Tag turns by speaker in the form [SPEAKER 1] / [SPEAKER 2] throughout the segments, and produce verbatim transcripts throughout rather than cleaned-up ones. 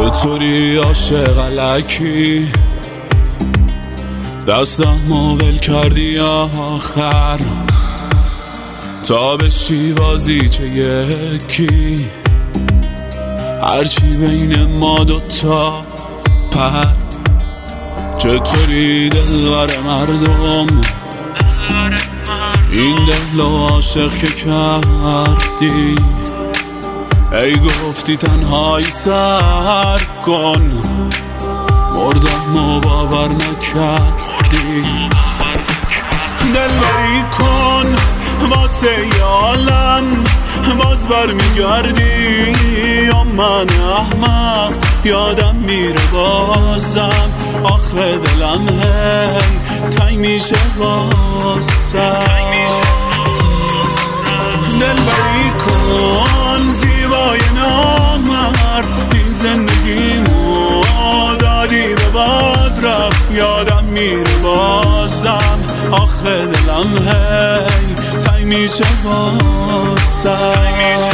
[SPEAKER 1] چطوری عاشق الکی دستم ول کردی آخر تا بشی بازی چه یکی هرچی بین ما دوتا پر چطوری دلبر مردم این دل و عاشق که کردی ای گفتی تنهایی سر کن مردم و باور نکردی دلبری کن واسه عالم باز بر میگردی یا من احمق یادم میره بازم آخه دلم هی تنگ میشه واسم دلبری کن زیبای نامرد این زندگیمو دادی به باد رفت یادم میره بازم آخه دلم هی تنگ میشه واسم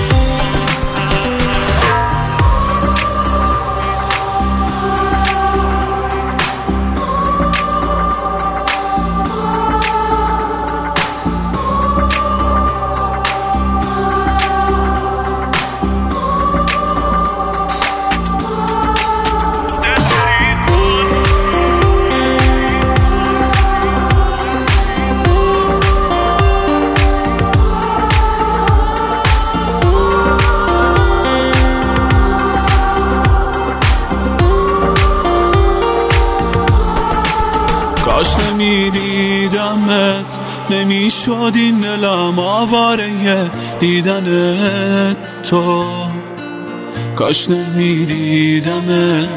[SPEAKER 1] کاش نمیدیدمت نمیشد این دلم آواره دیدن تو کاش نمیدیدمت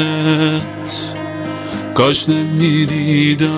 [SPEAKER 1] کاش نمیدیدمت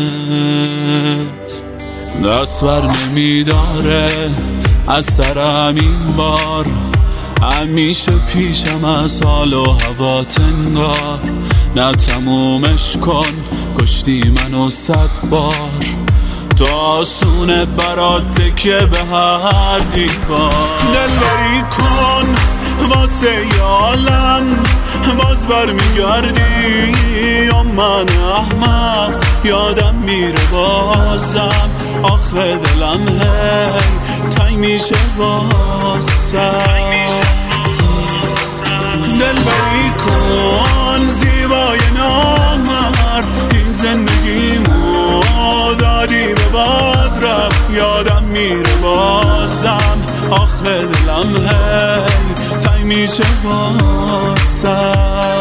[SPEAKER 1] دست بر نمیداره از سرم این بار همیشه پیشم از حال و هوا تنگار نه تمومش کن کشتی منو صد بار تو آسونه برات که به هر دیوار دلبری کن واسه عالم باز بر میگردی یا من احمق یادم میره بازم آخه دلم هی تنگ میشه واسم دلبری کن زیبای نامرد این زندگیمو دادی به باد رفت یادم میره بازم آخه دلم هی تنگ میشه واسم